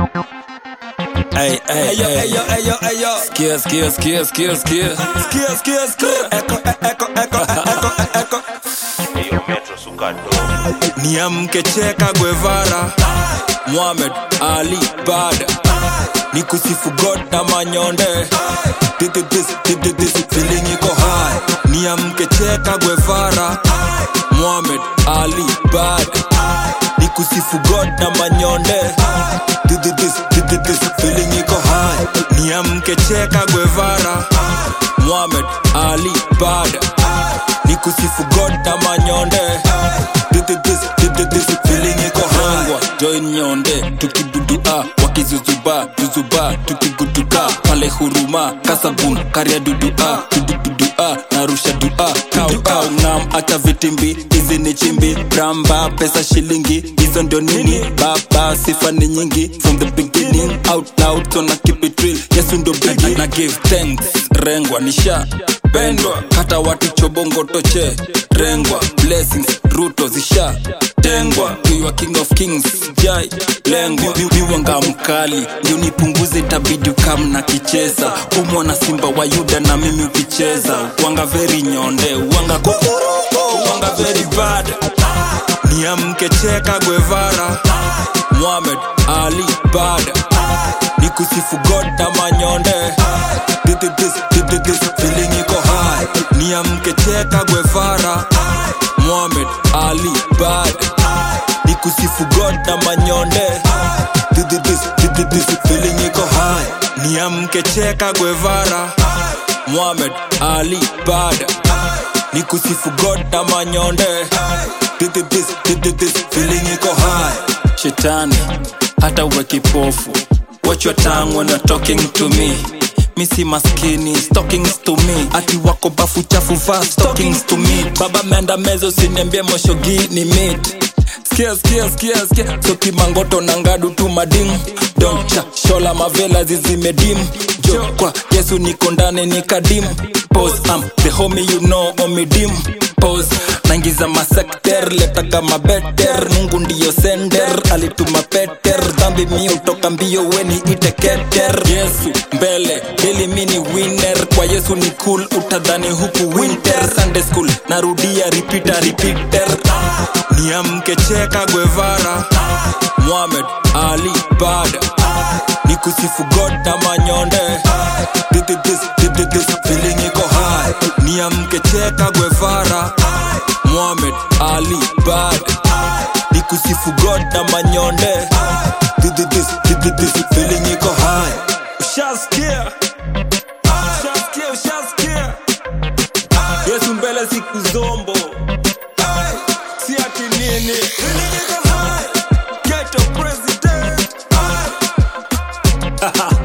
Ay, ay, Ayo, ay. ayo, ayo, ayo. Skia, skia, skia, skia, skia. Skia, skia, skia. Echo, echo, echo, echo, echo. Eyo Metro Sukando. Niamke Cheka Guevara, Muhammad Ali Bada. nikusifu God na manyonde. This feeling iko high. Niamke Cheka Guevara, Muhammad Ali Bada. nikusifu God na manyonde. This feeling iko high. Niamke Cheka Guevara, Muhammad Ali Bada. nikusifu God na manyonde. This feeling iko high. Join nyonde tukidudua wakizuzuba tuzuba tukigutuka pale huruma kasabun karia dudua dudua narusha dua kau ngam acha vitimbi hizi ni chimbi ramba pesa shilingi hizo ndio nini baba sifa ni nyingi from the beginning out loud so na keep it real Yesu ndio big na give thanks rengwa nisha bendwa hata watu chobongo toche rengwa blessings ruto zisha tengwa kiwa king of kings jai lengwa miwanga mkali ndio nipunguze itabidi ukam na kicheza umwana simba wa yuda na mimi ukicheza wanga very nyonde wanga kukuruko wanga very bad. Niamke Cheka Guevara, Muhammad Ali Bada. nikusifu God na manyonde. This feeling iko high. Niamke Cheka Guevara, Muhammad Ali Bada. nikusifu God na manyonde. This feeling iko high. Niamke Cheka Guevara, Muhammad Ali Bada. nikusifu God na manyonde. This feeling iko high. Shetani hata uwe kipofu, watch your tongue when you're talking to me. Misi maskini, stockings to me. Ati wako bafu chafu va stockings to me. Baba meanda mezo siniambie moshogi ni meat. Skia soki mangoto na ngadu tu mading. Doncha shola mavela zizimedim. Jo kwa Yesu niko ndani nikadim. Pose I'm the homie you know omidim. Pose naingiza masekter leta kama better. Mungu ndiyo sender alituma Peter. Dhambi mi utoka mbio weni iteketer. Yesu mbele daily mini winner. Kwa Yesu ni cool utadhani huku winter. Sunday school narudia repeater. Niamke Cheka Guevara, Muhammad Ali Bada. nikusifu God na manyonde. This feeling iko high. Niamke Cheka Guevara, Muhammad Ali Bada. nikusifu God na manyonde. This feeling iko high. Ushasikia? Yesu mbele siku zombo. Si ati nini. Ghetto president.